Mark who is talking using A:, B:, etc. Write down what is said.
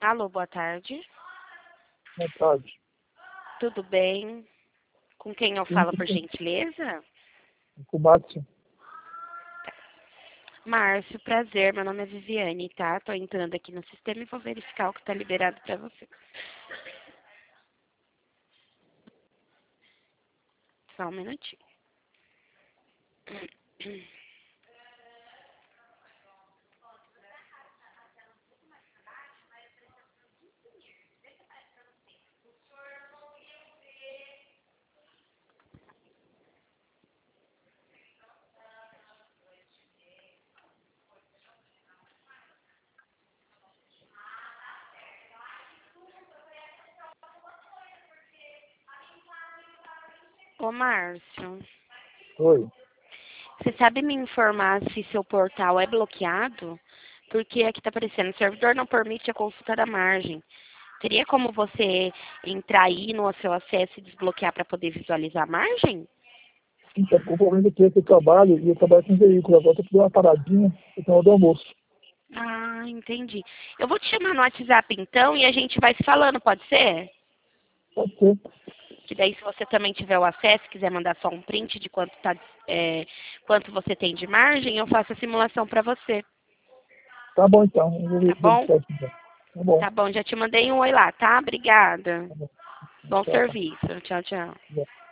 A: Alô, boa tarde.
B: Boa tarde.
A: Tudo bem? Com quem eu falo, por gentileza?
B: Com o Márcio.
A: Márcio, prazer. Meu nome é Viviane, tá? Tô entrando aqui no sistema e vou verificar o que tá liberado pra você. Só um minutinho. Ô, Márcio,
B: Oi.
A: você sabe me informar se seu portal é bloqueado? Porque aqui tá aparecendo, o servidor não permite a consulta da margem. Teria como você entrar aí no seu acesso e desbloquear para poder visualizar a margem?
B: Então, o problema é que eu trabalho e eu trabalho com veículo. Agora eu tô dando uma paradinha na hora do almoço.
A: Ah, entendi. Eu vou te chamar no WhatsApp então e a gente vai se falando, pode ser?
B: Pode ser.
A: Que daí se você também tiver o acesso, quiser mandar só um print de quanto você tem de margem, eu faço a simulação para você,
B: Tá bom, então. Eu vou
A: tá bom?
B: verificar isso, então. Tá bom.
A: Tá bom, já te mandei um oi lá, tá? Obrigada.
B: Tá bom.
A: Bom
B: Tchau.
A: serviço. Tchau, tchau.
B: Tchau.